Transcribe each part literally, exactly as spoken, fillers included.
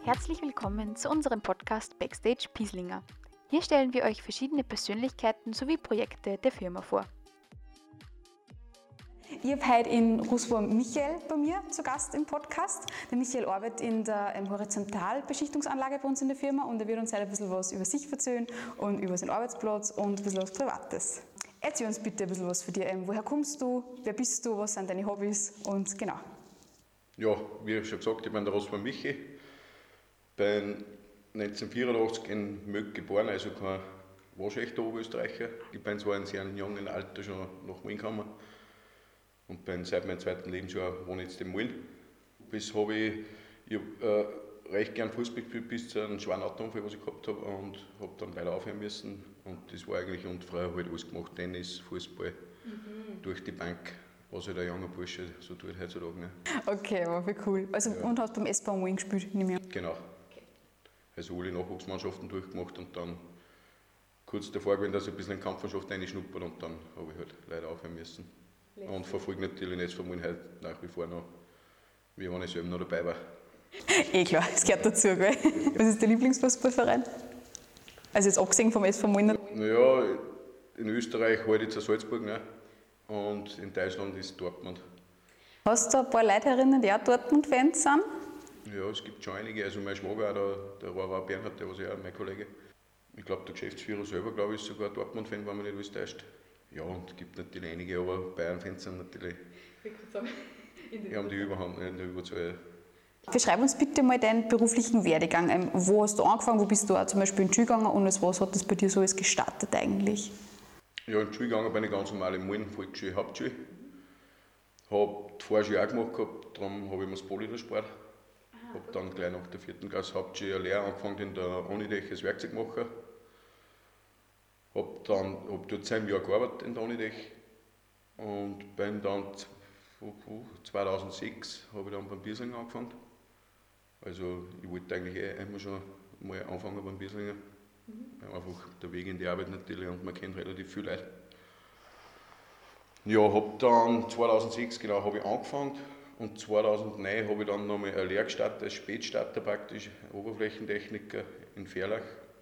Herzlich willkommen zu unserem Podcast Backstage Pieslinger. Hier stellen wir euch verschiedene Persönlichkeiten sowie Projekte der Firma vor. Ich habe heute in Rußwurm Michael bei mir zu Gast im Podcast. Der Michael arbeitet in der ähm, Horizontalbeschichtungsanlage bei uns in der Firma und er wird uns heute ein bisschen was über sich erzählen und über seinen Arbeitsplatz und ein bisschen was Privates. Erzähl uns bitte ein bisschen was von dir. Ähm, woher kommst du? Wer bist du? Was sind deine Hobbys? Und genau. Ja, wie schon gesagt, ich bin der Rußwurm Michi. Bin neunzehnhundertvierundachtzig in Möck geboren, also kein waschechter Oberösterreicher. Ich bin zwar in sehr jungen Alter schon nach Wien gekommen und bin seit meinem zweiten Lebensjahr wohne ich jetzt in Mulden. Bis habe ich, ich hab, äh, recht gern Fußball gespielt bis zu einem schweren Autounfall, was ich gehabt habe, und habe dann leider aufhören müssen. Und das war eigentlich, und früher halt alles gemacht, Tennis, Fußball, mhm. durch die Bank, was halt ein junger Bursche so tut heutzutage. Ne? Okay, aber wie cool. Also, ja. Und hast beim S V Mulden gespielt, nehme ich an. Genau. Also alle Nachwuchsmannschaften durchgemacht und dann kurz davor gewesen, dass ich ein bisschen in die Kampfmannschaft reinschnuppert und dann habe ich halt leider aufhören müssen. Letzte. Und verfolge natürlich nicht von mir heute nach wie vor noch, wie wenn ich selber noch dabei war. Eh klar, es gehört dazu, gell? Was ist der Lieblingsfußballverein? Also jetzt abgesehen vom S V Mulden? Naja, in Österreich halt jetzt Salzburg, ne? Und in Deutschland ist Dortmund. Hast du ein paar Leute erinnert, die auch Dortmund-Fans sind? Ja, es gibt schon einige. Also mein Schwager, der, der Rohrer Bernhard, der war ja auch mein Kollege. Ich glaube, der Geschäftsführer selber, glaube ich, ist sogar Dortmund-Fan, wenn man nicht alles täuscht. Ja, und es gibt natürlich einige, aber Bayern-Fans sind natürlich, die haben die Überhand, in der Überzahl. Beschreib uns bitte mal deinen beruflichen Werdegang. Ähm, wo hast du angefangen, wo bist du auch zum Beispiel in die Schule gegangen und als was hat das bei dir so alles gestartet eigentlich? Ja, in die Schule gegangen bin ich ganz normal in Mulden, Volksschule, Hauptschule. Habe die Vorschule auch gemacht gehabt, darum habe ich mir das Poli erspart. Habe dann gleich nach der vierten Klasse Hauptschule eine Lehre angefangen in der Onidech als Werkzeugmacher. Habe dann hab dort zehn Jahre gearbeitet in der Onidech und bin dann zweitausendsechs habe ich dann beim Bierslinger angefangen. Also ich wollte eigentlich eh immer schon mal anfangen beim Bierslinger. Mhm. Einfach der Weg in die Arbeit natürlich und man kennt relativ viele Leute. Ja, habe dann zweitausendsechs genau habe ich angefangen. Und zweitausendneun habe ich dann nochmal eine Lehre gestartet, als Spätstarter praktisch, Oberflächentechniker in Verlach.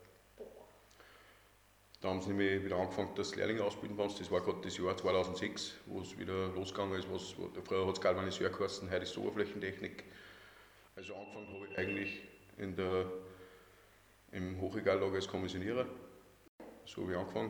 Da haben sie nämlich wieder angefangen, das Lehrling ausbilden bei uns. Das war gerade das Jahr zweitausendsechs, wo es wieder losgegangen ist. Was, früher hat es Galvaniseur geheißen, heute ist es Oberflächentechnik. Also angefangen habe ich eigentlich in der, im Hochregallager als Kommissionierer. So habe ich angefangen.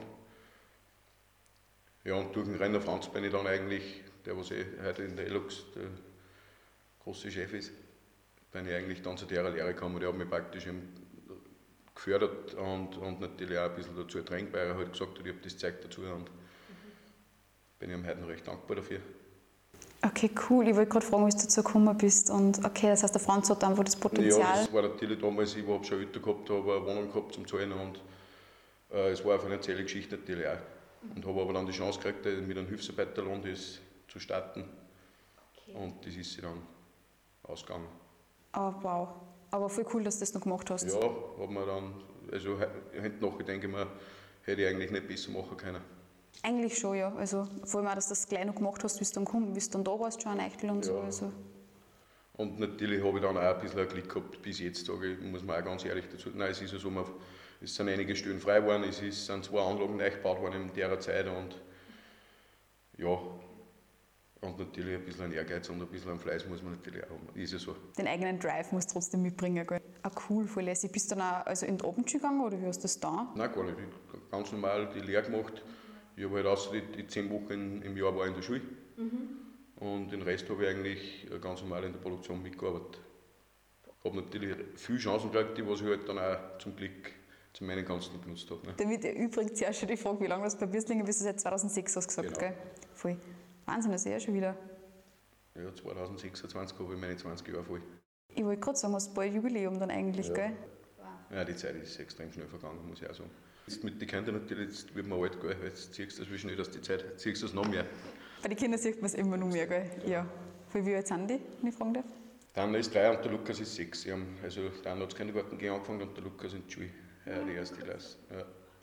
Ja, und durch den Rainer Franz bin ich dann eigentlich, der was eh heute in der Elux der große Chef ist, bin ich eigentlich dann zu der Lehre gekommen. Der hat mich praktisch gefördert und, und natürlich auch ein bisschen dazu gedrängt, weil er halt gesagt hat, ich habe das Zeug dazu und mhm. bin ich ihm heute noch recht dankbar dafür. Okay, cool. Ich wollte gerade fragen, wie du dazu gekommen bist. Und okay, das heißt, der Franz hat einfach das Potenzial. Ja, das war natürlich damals, ich habe schon Eltern gehabt, habe eine Wohnung gehabt zum Zahlen und äh, es war eine finanzielle Geschichte natürlich auch. Und habe aber dann die Chance gekriegt, mit einem Hilfsarbeiterlohn das zu starten. Okay. Und das ist sie dann ausgegangen. Oh, wow. Aber voll cool, dass du das noch gemacht hast. Ja, hat man dann, also hinten nachher denke ich mir, hätte ich eigentlich nicht besser machen können. Eigentlich schon, ja. Also, vor allem auch, dass du das gleich noch gemacht hast, bis du dann, bis du dann da warst, schon ein Eichel und ja. so. Also. Und natürlich habe ich dann auch ein bisschen ein Glück gehabt, bis jetzt sage ich, muss man auch ganz ehrlich dazu sagen. Nein, es ist ja so, man, es sind einige Stellen frei geworden, es ist, sind zwei Anlagen neu gebaut worden in der Zeit und ja, und natürlich ein bisschen ein Ehrgeiz und ein bisschen ein Fleiß muss man natürlich auch haben, ist ja so. Den eigenen Drive musst du trotzdem mitbringen, gell? Ah, cool, voll lässig. Bist du dann auch also in die Abendschule gegangen oder wie hast du das da? Nein, gar nicht, ich habe ganz normal die Lehre gemacht. Ich habe halt außer die, die zehn Wochen im Jahr war in der Schule mhm. und den Rest habe ich eigentlich ganz normal in der Produktion mitgearbeitet. Ich habe natürlich viele Chancen gekriegt, die was ich halt dann auch zum Glück zu meinen Ganzen genutzt habe. Ne? Damit erübrigt sich auch schon die Frage, wie lange du bei Bierslinger bist, du seit zweitausendsechs hast gesagt, genau. Gell? Voll. Wahnsinn, das ist ja schon wieder. Ja, zweitausendsechsundzwanzig habe ich meine zwanzig Jahre voll. Ich wollte gerade sagen, hast du bald Jubiläum dann eigentlich, ja. Gell? Ja, die Zeit ist extrem schnell vergangen, muss ich auch sagen. Jetzt mit den Kindern natürlich, jetzt wird man alt, gell? Jetzt ziehst du das schnell aus die Zeit, jetzt ziehst du es noch mehr. Bei den Kindern sieht man es immer noch mehr, gell? Ja. ja. Wie alt sind die, wenn ich fragen darf? Der Anna ist drei und der Lukas ist sechs. Sie haben, also der Anna hat den Kindergarten angefangen und der Lukas in die Schule, ja, die erste Klasse. Ja.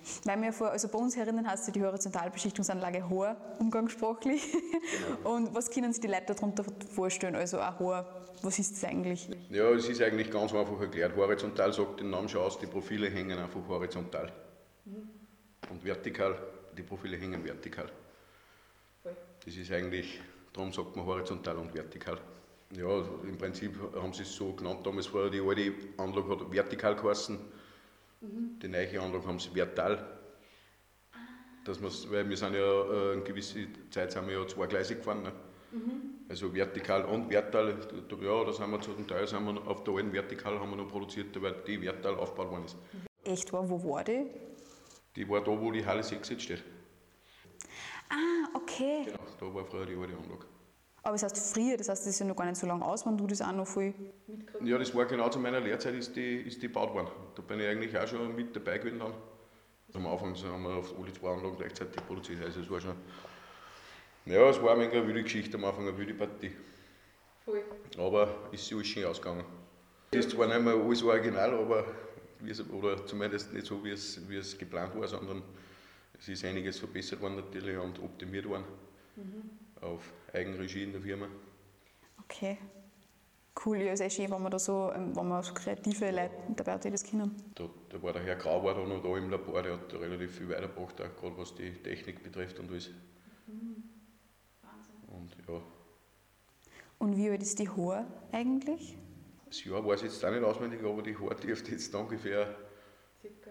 Weil wir vor, also bei uns herinnen heißt ja die Horizontalbeschichtungsanlage Hoher, umgangssprachlich. Genau. Und was können sich die Leute darunter vorstellen? Also auch Hoher, was ist das eigentlich? Ja, es ist eigentlich ganz einfach erklärt. Horizontal sagt den Namen schon aus, die Profile hängen einfach horizontal. Mhm. Und vertikal, die Profile hängen vertikal. Voll. Das ist eigentlich, darum sagt man horizontal und vertikal. Ja, im Prinzip haben sie es so genannt, damals war die alte Anlage hat vertikal geheißen, mhm. Die neue Anlage haben sie vertal. Dass weil wir sind ja äh, eine gewisse Zeit sind wir ja zweigleisig gefahren. Ne? Mhm. Also vertikal und vertal, ja, da sind wir zu dem Teil sind wir auf der alten vertikal haben wir noch produziert, weil die vertal aufgebaut worden ist. Echt war, wo war die? Die war da, wo die Halle sechs jetzt steht. Ah, okay. Genau, da war früher die alte Anlage. Aber das heißt früher, das heißt, das ist ja noch gar nicht so lange aus, wenn du das auch noch voll mitgekriegt. Ja, das war genau zu meiner Lehrzeit, ist die, ist die gebaut worden. Da bin ich eigentlich auch schon mit dabei gewesen dann. Am Anfang haben wir auf alle zwei Anlagen gleichzeitig produziert, also es war schon... Ja, es war ein wenig eine wilde Geschichte am Anfang, eine wilde Partie. Voll. Aber ist sich alles schön ausgegangen. Es ist zwar nicht mehr alles original, aber oder zumindest nicht so, wie es, wie es geplant war, sondern es ist einiges verbessert worden natürlich und optimiert worden. Mhm. Auf Eigenregie in der Firma. Okay. Cool, ja, ist eh schön, wenn man da so, wenn man so kreative Leute dabei hat, die das können. Da, da war der Herr Grau war da noch da im Labor, der hat da relativ viel weitergebracht, auch gerade was die Technik betrifft und alles. Mhm. Wahnsinn. Und ja. Und wie alt ist die Haar eigentlich? Das Jahr weiß ich jetzt auch nicht auswendig, aber die Haar dürfte jetzt ungefähr circa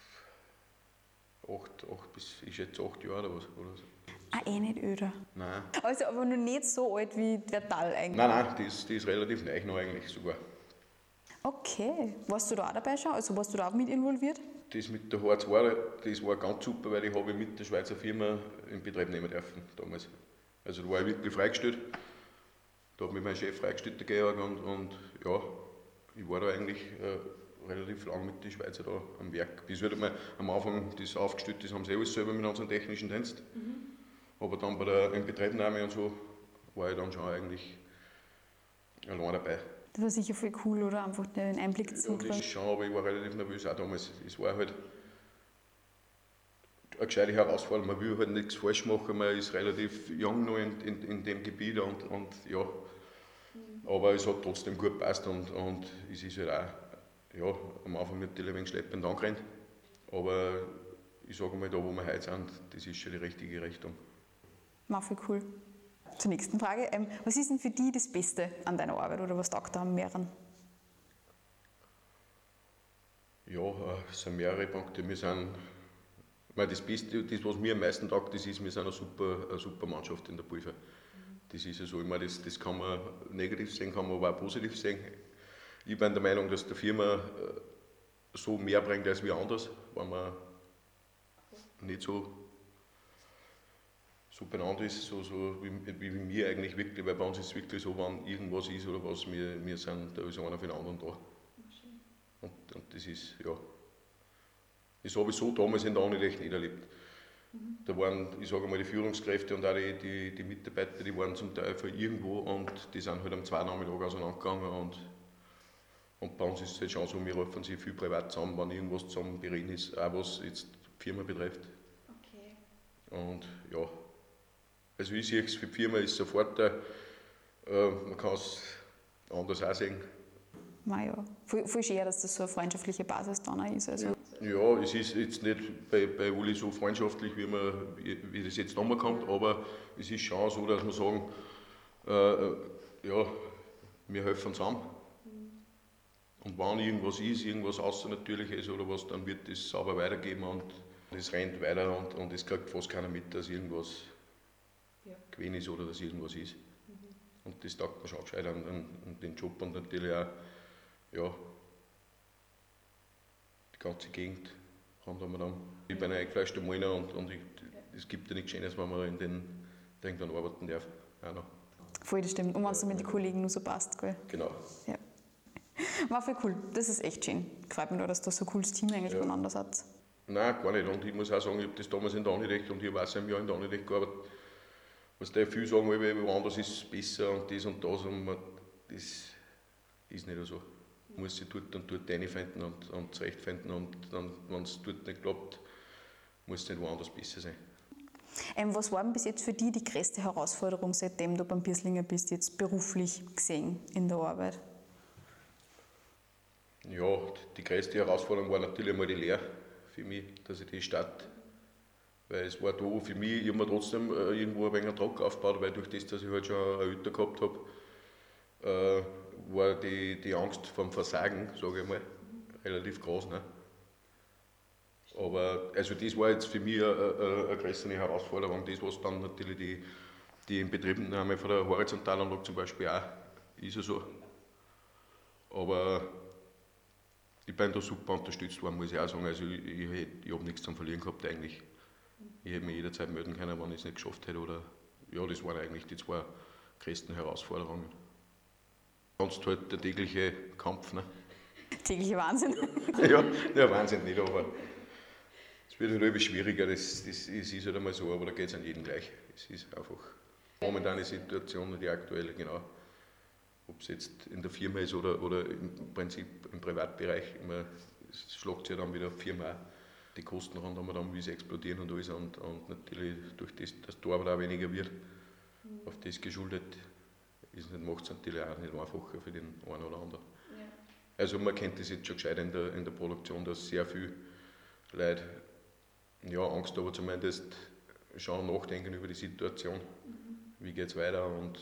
acht, acht bis, ich schätze acht Jahre oder was. Oder so. Ah, eh nicht öder. Nein. Also aber noch nicht so alt wie der Tal eigentlich? Nein, nein, die ist, die ist relativ neu noch eigentlich sogar. Okay. Warst du da auch dabei schon? Also warst du da auch mit involviert? Das mit der H zwei, das war ganz super, weil ich habe mit der Schweizer Firma in Betrieb nehmen dürfen damals. Also da war ich wirklich freigestellt. Da hat mich mein Chef freigestellt dagegen und, und ja, ich war da eigentlich äh, relativ lang mit den Schweizer da am Werk. Bis wir mal am Anfang das aufgestellt, das haben sie alles selber mit unserem technischen Dienst. Mhm. Aber dann bei der Inbetriebnahme und so war ich dann schon eigentlich allein dabei. Das war sicher voll cool, oder? Einfach den Einblick zu kriegen. Ja, das schon, aber ich war relativ nervös auch damals. Es war halt eine gescheite Herausforderung. Man will halt nichts falsch machen, man ist relativ jung noch in, in, in dem Gebiet und, und ja. Mhm. Aber es hat trotzdem gut gepasst und, und es ist halt auch ja, am Anfang natürlich ein wenig schleppend angerannt. Aber ich sage mal, da wo wir heute sind, das ist schon die richtige Richtung. War voll cool. Zur nächsten Frage. Ähm, was ist denn für dich das Beste an deiner Arbeit oder was taugt da am mehreren? Ja, es sind mehrere Punkte. Wir sind, meine, das Beste, das was mir am meisten taugt, das ist, wir sind eine super, eine super Mannschaft in der Pulver. Das ist ja so, ich meine, das, das kann man negativ sehen, kann man aber auch positiv sehen. Ich bin der Meinung, dass die Firma so mehr bringt als wir anders, wenn man nicht so so benannt ist, so, so wie, wie, wie wir eigentlich wirklich, weil bei uns ist es wirklich so, wenn irgendwas ist oder was, wir, wir sind, da ist einer für den anderen da. Und, und das ist, ja, das habe ich so damals in der Anilech nicht erlebt. Mhm. Da waren, ich sage mal, die Führungskräfte und auch die, die, die Mitarbeiter, die waren zum Teil von irgendwo und die sind halt am zwei Nachmittag auseinandergegangen und, und bei uns ist es halt schon so, wir rufen sich viel privat zusammen, wenn irgendwas zusammen bereden ist, auch was jetzt die Firma betrifft. Okay. Und ja, also ich sehe es für die Firma ist ein Vorteil, äh, man kann es anders auch sehen. Na ja, voll, voll schön, dass das so eine freundschaftliche Basis dann auch ist. Also. Ja, es ist jetzt nicht bei, bei Uli so freundschaftlich, wie, man, wie, wie das jetzt nochmal kommt, aber es ist schon so, dass wir sagen, äh, ja, wir helfen zusammen. Und wenn irgendwas ist, irgendwas Außernatürliches oder was, dann wird das sauber weitergeben und es rennt weiter und, und es kriegt fast keiner mit, dass irgendwas ja. gewesen ist oder dass irgendwas ist. Mhm. Und das taugt mir schon gescheit an, an, an den Job und natürlich auch, ja, die ganze Gegend haben wir dann. Ich bin ein eingefleischter Malner und, und ich, es gibt ja nichts Schönes, wenn man in den irgendwann arbeiten darf. Auch noch. Voll, das stimmt. Und wenn es ja, mit den Kollegen nur so passt, gell? Genau. Ja. War voll cool. Das ist echt schön. Gefällt mir nur, dass da so ein cooles Team eigentlich ja. voneinander seid. Nein, gar nicht. Und ich muss auch sagen, ich habe das damals in der Anilech und ich habe auch seit einem Jahr in der Anilech gearbeitet. Was die viel sagen, woanders ist es besser und das und das. Und man, das ist nicht so. Man muss sich dort und dort reinfinden und, und zurechtfinden. Und dann, wenn es dort nicht klappt, muss nicht woanders besser sein. Ähm, was war denn bis jetzt für dich die größte Herausforderung, seitdem du beim Birslinger bist, jetzt beruflich gesehen in der Arbeit? Ja, die größte Herausforderung war natürlich einmal die Lehre für mich, dass ich die starte. Weil es war da für mich, ich habe mir trotzdem äh, irgendwo ein wenig Druck aufgebaut, weil durch das, dass ich halt schon eine Eltern gehabt habe, äh, war die, die Angst vor dem Versagen, sage ich mal, relativ groß. Ne? Aber also das war jetzt für mich eine, eine, eine größere Herausforderung, das was dann natürlich die, die Inbetriebnahme von der Horizontalanlage zum Beispiel auch ist ja so. Aber ich bin da super unterstützt worden, muss ich auch sagen. Also ich, ich, ich habe nichts zum Verlieren gehabt eigentlich. Ich hätte mich jederzeit melden können, wenn ich es nicht geschafft hätte. Oder, ja, das waren eigentlich die zwei größten Herausforderungen. Sonst halt der tägliche Kampf. Ne? Tägliche Wahnsinn. ja, ja, Wahnsinn nicht, aber es wird halt immer schwieriger, das, das, das ist halt einmal so, aber da geht es an jeden gleich. Es ist einfach momentane Situation, die aktuelle, genau. Ob es jetzt in der Firma ist oder, oder im Prinzip im Privatbereich, immer, es schlägt sich ja dann wieder auf die Firma auch. Die Kosten rund dann, wie sie explodieren und alles und, und natürlich durch das, dass die Arbeit auch weniger wird, mhm. auf das geschuldet, macht es natürlich auch nicht einfacher für den einen oder anderen. Ja. Also man kennt das jetzt schon gescheit in der, in der Produktion, dass sehr viele Leute ja, Angst haben, zumindest schauen, nachdenken über die Situation, mhm. wie geht es weiter. Und,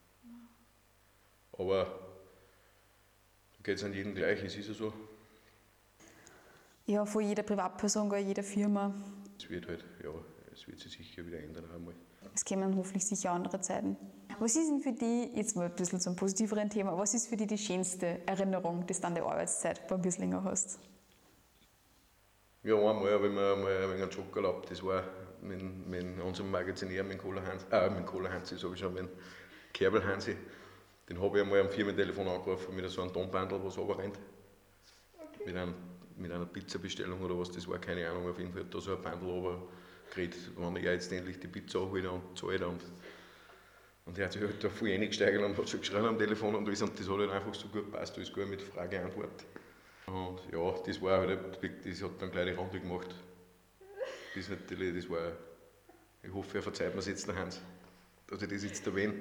aber da geht es an jeden gleich, es ist ja so. Ja, von jeder Privatperson, jeder Firma. Es wird halt, ja, es wird sich sicher wieder ändern einmal. Es kommen hoffentlich sicher andere Zeiten. Was ist denn für dich, jetzt mal ein bisschen zum positiveren Thema, was ist für dich die schönste Erinnerung, die du an der Arbeitszeit beim Birslinger hast? Ja, einmal habe ich mir einmal ein wenig einen Job erlaubt, das war mit, mit unserem Magazinär, mit Cola Hansi, äh, mit Cola Hansi, sage ich schon, mit Kerbel Hansi. Den habe ich einmal am Firmentelefon angerufen mit so einem Tonbandel, was runterrennt. Okay. Mit einem mit einer Pizzabestellung oder was das war, keine Ahnung, auf jeden Fall hat da so ein Bandel runtergeredet, wenn ich jetzt endlich die Pizza anhole und zahle. Und, und er hat sich halt da voll reingesteigert und hat schon geschrien am Telefon und alles und das hat halt einfach so gut gepasst, alles gut mit Frage-Antwort. Und ja, das war halt, das hat dann gleich die Runde gemacht. Das natürlich, das war, ich hoffe, er verzeiht mir es jetzt, der Hans, dass ich das jetzt erwähne.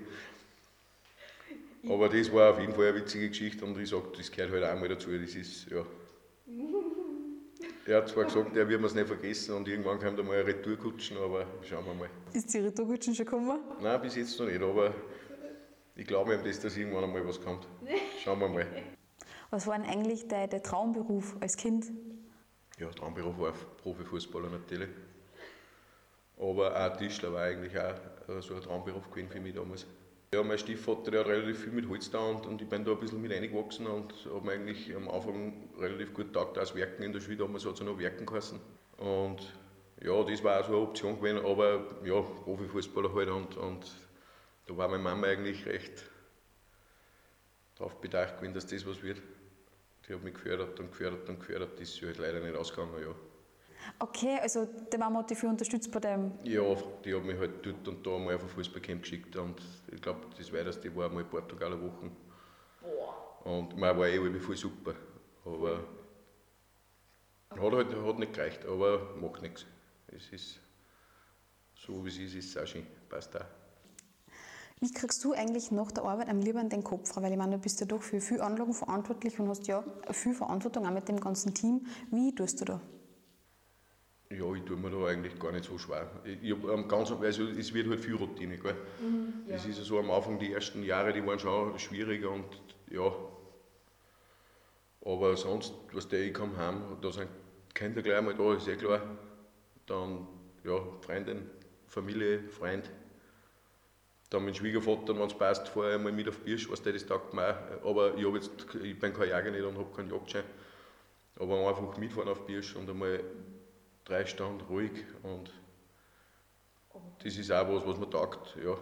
Aber das war auf jeden Fall eine witzige Geschichte und ich sage, das gehört halt auch mal dazu, das ist, ja. Er hat zwar gesagt, er wird mir es nicht vergessen und irgendwann kommt einmal eine Retourkutschen, aber schauen wir mal. Ist die Retourkutschen schon gekommen? Nein, bis jetzt noch nicht, aber ich glaube ihm, dass das irgendwann einmal was kommt. Schauen wir mal. Was war denn eigentlich dein, dein Traumberuf als Kind? Ja, Traumberuf war Profifußballer natürlich. Aber auch Tischler war eigentlich auch so ein Traumberuf gewesen für mich damals. Ja, mein Stiefvater, der hat relativ viel mit Holz da und, und ich bin da ein bisschen mit reingewachsen und habe mir eigentlich am Anfang relativ gut getaugt, auch das Werken in der Schule, damals hat es ja noch Werken geheißen. Und ja, das war auch so eine Option gewesen, aber ja, Profifußballer halt und, und da war meine Mama eigentlich recht darauf bedacht gewesen, dass das was wird. Die hat mich gefördert und gefördert und gefördert, das ist halt leider nicht ausgegangen, ja. Okay, also die Mama hat dich viel unterstützt bei dem? Ja, die hat mich halt dort und da mal auf ein Fußballcamp geschickt und ich glaube, das weiteste war mal Portugal eine Woche. Boah. Und man war eh irgendwie voll super, aber okay. hat halt hat nicht gereicht, aber macht nichts. Es ist so wie es ist, ist es auch schön, passt auch. Wie kriegst du eigentlich nach der Arbeit am liebsten den Kopf frei? Weil ich meine, du bist ja doch für viele Anlagen verantwortlich und hast ja viel Verantwortung auch mit dem ganzen Team. Wie tust du da? Ja, ich tue mir da eigentlich gar nicht so schwer. Ich, ich hab ganz, also es wird halt viel Routine. Gell? Mhm, ja. Das ist ja so am Anfang, die ersten Jahre, die waren schon schwieriger und ja. Aber sonst, was der ich komme heim, da sind Kinder gleich mal da, ist eh klar. Dann ja, Freundin, Familie, Freund. Dann mein Schwiegervater, wenn es passt, fahre ich einmal mit auf Birsch, was der das taugt mir auch. Aber ich, jetzt, ich bin kein Jäger nicht und habe keinen Jagdschein. Aber einfach mitfahren auf Birsch und einmal drei Stunden ruhig und das ist auch was, was mir taugt, ja.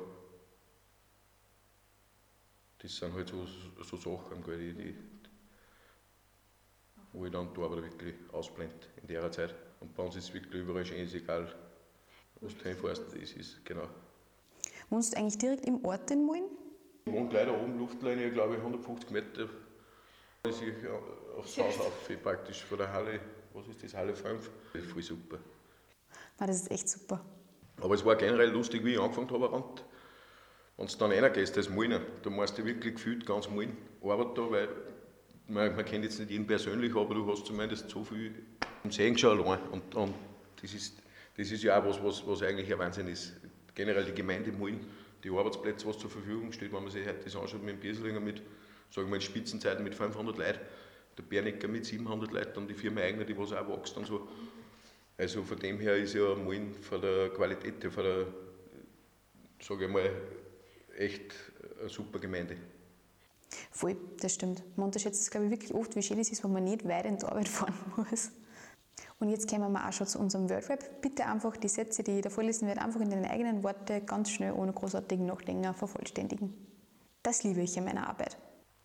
Das sind halt so, so Sachen, die, die, wo ich dann die Arbeit wirklich ausblende in der Zeit. Und bei uns ist es wirklich überall schön, ist egal, wo du hinfährst, das ist, genau. Wohnst du eigentlich direkt im Ort in Mullen? Ich wohne gleich da oben, Luftlinie, glaube ich, hundertfünfzig Meter. Da ist ich aufs Haus auf, praktisch von der Halle. Was ist das, Halle fünf? Das ist voll super. Ah, das ist echt super. Aber es war generell lustig, wie ich angefangen habe. Wenn du dann reingehst als Mullner, da musst du wirklich gefühlt ganz Mullen arbeiten da, weil man, man kennt jetzt nicht jeden persönlich, aber du hast zumindest so viel im Sehen schon allein. Und, und das, ist, das ist ja auch was, was, was eigentlich ein Wahnsinn ist. Generell die Gemeinde Mullen, die Arbeitsplätze, was zur Verfügung steht, wenn man sich heute das anschaut mit dem Bieslinger mit, sagen wir in Spitzenzeiten mit fünfhundert Leuten, der Bernecker mit siebenhundert Leuten und die Firma Eigner, die was auch wächst und so. Also von dem her ist ja Mullen von der Qualität her, von der, sage ich mal, echt eine super Gemeinde. Voll, das stimmt. Man unterschätzt es, glaube ich, wirklich oft, wie schön es ist, wenn man nicht weit in die Arbeit fahren muss. Und jetzt kommen wir auch schon zu unserem Wordrap. Bitte einfach die Sätze, die ich da vorlesen werde, einfach in deinen eigenen Worten ganz schnell, ohne großartigen Nachdenken vervollständigen. Das liebe ich in meiner Arbeit.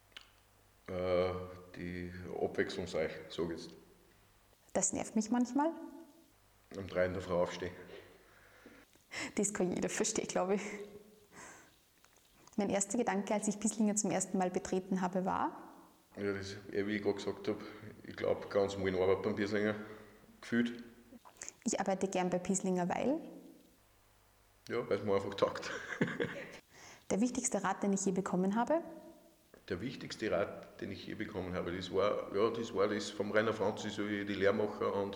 Äh, die abwechslungsreich, sage ich jetzt. Das nervt mich manchmal. Um drei in der Früh aufstehen. Das kann jeder verstehen, glaube ich. Mein erster Gedanke, als ich Pieslinger zum ersten Mal betreten habe, war? Ja, das, wie ich gerade gesagt habe, ich glaube, ganz mal in Arbeit beim Pieslinger gefühlt. Ich arbeite gern bei Pieslinger, weil? Ja, weil es mir einfach taugt. Der wichtigste Rat, den ich je bekommen habe? Der wichtigste Rat, den ich je bekommen habe, das war, ja, das war das vom Rainer Franz, ich soll die Lehre machen und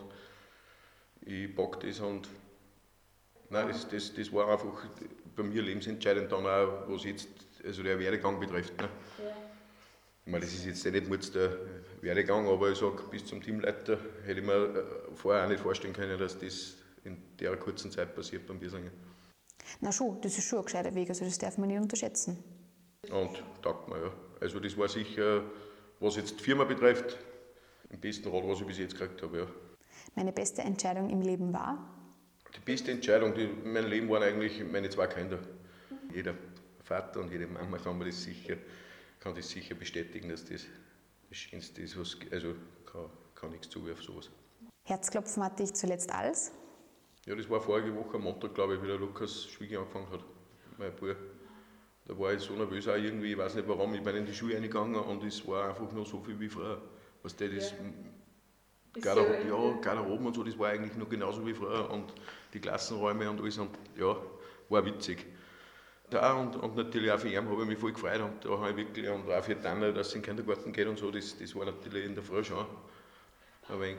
ich pack das und nein, das, das, das war einfach bei mir lebensentscheidend dann auch, was jetzt also der Werdegang betrifft. Ne? Ja. Ich meine, das ist jetzt nicht nur der Werdegang, aber ich sage, bis zum Teamleiter hätte ich mir vorher auch nicht vorstellen können, dass das in der kurzen Zeit passiert beim Pieslinger. Na schon, das ist schon ein gescheiter Weg, also das darf man nicht unterschätzen. Und taugt mir, ja. Also das war sicher, was jetzt die Firma betrifft, im besten Rat, was ich bis jetzt gekriegt habe, ja. Meine beste Entscheidung im Leben war? Die beste Entscheidung in meinem Leben waren eigentlich meine zwei Kinder. Jeder Vater und jede Mama kann mir das sicher, kann das sicher bestätigen, dass das das Schönste ist, was, also kann, kann nichts zuwerfen, sowas. Herzklopfen hatte ich zuletzt als? Ja, das war vorige Woche am Montag, glaube ich, wie der Lukas Schwiegi angefangen hat, mein Bruder. Da war ich so nervös auch irgendwie, ich weiß nicht warum, ich bin in die Schule reingegangen und es war einfach nur so viel wie früher. Weißt du, das, ja. Garder, ja, Garderoben und so, das war eigentlich noch genauso wie früher und die Klassenräume und alles und ja, war witzig. Da und, und natürlich auch für ihn habe ich mich voll gefreut und da habe ich wirklich, und auch für Tanner, dass sie in den Kindergarten geht und so, das, das war natürlich in der Früh schon ein wenig,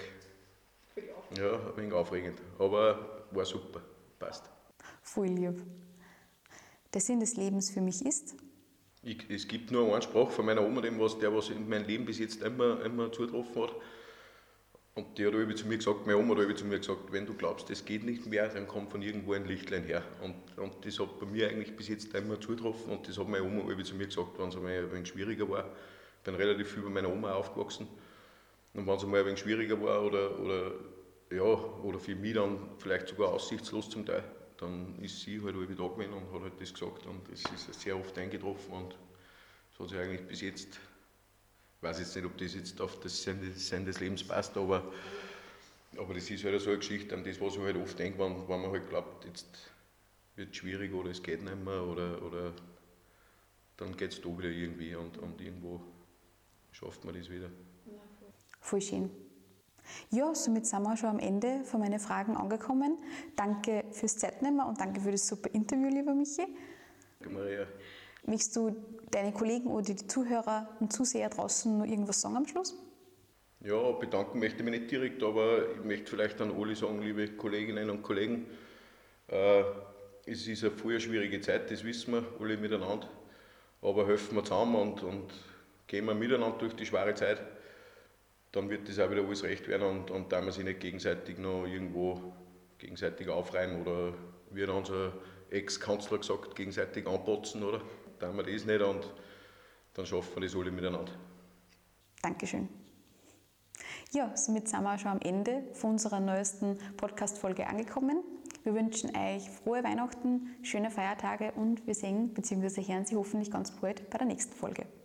ja, ein wenig aufregend, aber war super, passt. Voll lieb. Der Sinn des Lebens für mich ist? Ich, es gibt nur einen Spruch von meiner Oma, dem was, der was in meinem Leben bis jetzt immer, immer zugetroffen hat. Und die hat irgendwie zu mir gesagt, meine Oma hat irgendwie zu mir gesagt, wenn du glaubst, es geht nicht mehr, dann kommt von irgendwo ein Lichtlein her. Und, und das hat bei mir eigentlich bis jetzt immer zugetroffen und das hat meine Oma irgendwie zu mir gesagt, wenn es einmal ein wenig schwieriger war. Ich bin relativ viel bei meiner Oma aufgewachsen. Und wenn es einmal ein wenig schwieriger war oder, oder, ja, oder für mich dann vielleicht sogar aussichtslos zum Teil, dann ist sie halt irgendwie da gewesen und hat halt das gesagt und es ist sehr oft eingetroffen und das hat sich eigentlich bis jetzt, ich weiß jetzt nicht, ob das jetzt auf das Sinn des Lebens passt, aber, aber das ist halt so eine Geschichte, an das, was ich halt oft denke, wenn, wenn man halt glaubt, jetzt wird es schwierig oder es geht nicht mehr oder, oder dann geht es da wieder irgendwie und, und irgendwo schafft man das wieder. Voll schön. Ja, somit sind wir schon am Ende von meinen Fragen angekommen. Danke fürs Zeitnehmen und danke für das super Interview, lieber Michi. Danke, Maria. Möchtest du deine Kollegen oder die Zuhörer und Zuseher draußen noch irgendwas sagen am Schluss? Ja, bedanken möchte ich mich nicht direkt, aber ich möchte vielleicht an alle sagen, liebe Kolleginnen und Kollegen, äh, es ist eine voll schwierige Zeit, das wissen wir alle miteinander, aber helfen wir zusammen und, und gehen wir miteinander durch die schwere Zeit. Dann wird das auch wieder alles recht werden und, und da wir sich nicht gegenseitig noch irgendwo gegenseitig aufreihen oder wie hat unser Ex-Kanzler gesagt, gegenseitig anpotzen, oder? Da wir das nicht und dann schaffen wir das alle miteinander. Dankeschön. Ja, somit sind wir auch schon am Ende von unserer neuesten Podcast-Folge angekommen. Wir wünschen euch frohe Weihnachten, schöne Feiertage und wir sehen bzw. hören Sie hoffentlich ganz bald bei der nächsten Folge.